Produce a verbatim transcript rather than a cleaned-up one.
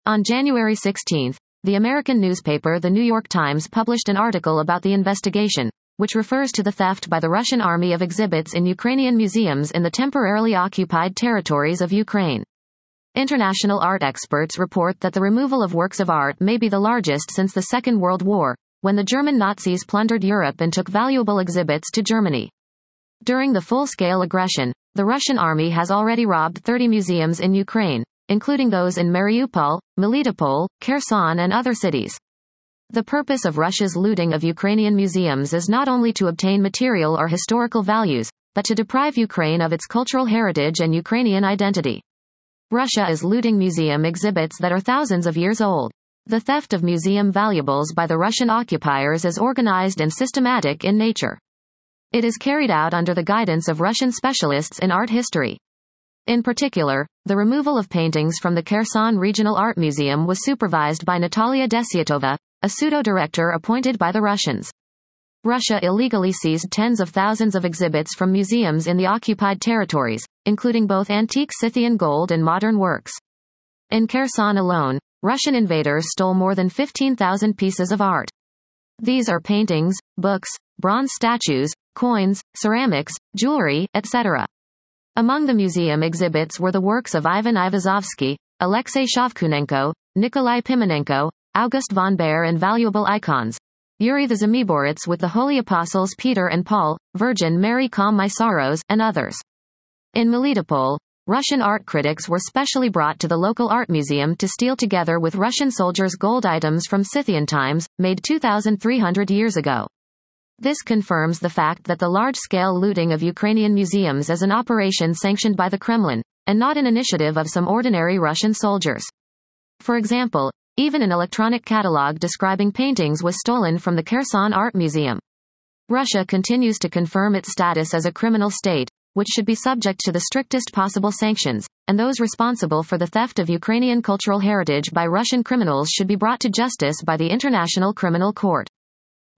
On January sixteenth, the American newspaper The New York Times published an article about the investigation, which refers to the theft by the Russian army of exhibits in Ukrainian museums in the temporarily occupied territories of Ukraine. International art experts report that the removal of works of art may be the largest since the Second World War, when the German Nazis plundered Europe and took valuable exhibits to Germany. During the full-scale aggression, the Russian army has already robbed thirty museums in Ukraine, including those in Mariupol, Melitopol, Kherson and other cities. The purpose of Russia's looting of Ukrainian museums is not only to obtain material or historical values, but to deprive Ukraine of its cultural heritage and Ukrainian identity. Russia is looting museum exhibits that are thousands of years old. The theft of museum valuables by the Russian occupiers is organized and systematic in nature. It is carried out under the guidance of Russian specialists in art history. In particular, the removal of paintings from the Kherson Regional Art Museum was supervised by Natalia Desiatova, a pseudo-director appointed by the Russians. Russia illegally seized tens of thousands of exhibits from museums in the occupied territories, including both antique Scythian gold and modern works. In Kherson alone, Russian invaders stole more than fifteen thousand pieces of art. These are paintings, books, bronze statues, coins, ceramics, jewelry, et cetera. Among the museum exhibits were the works of Ivan Ivazovsky, Alexei Shovkunenko, Nikolai Pimenenko, August von Baer and valuable icons. Yuri the Zimiborets with the Holy Apostles Peter and Paul, Virgin Mary Calm My Sorrows, and others. In Melitopol, Russian art critics were specially brought to the local art museum to steal together with Russian soldiers gold items from Scythian times, made two thousand three hundred years ago. This confirms the fact that the large-scale looting of Ukrainian museums is an operation sanctioned by the Kremlin, and not an initiative of some ordinary Russian soldiers. For example, even an electronic catalog describing paintings was stolen from the Kherson Art Museum. Russia continues to confirm its status as a criminal state, which should be subject to the strictest possible sanctions, and those responsible for the theft of Ukrainian cultural heritage by Russian criminals should be brought to justice by the International Criminal Court.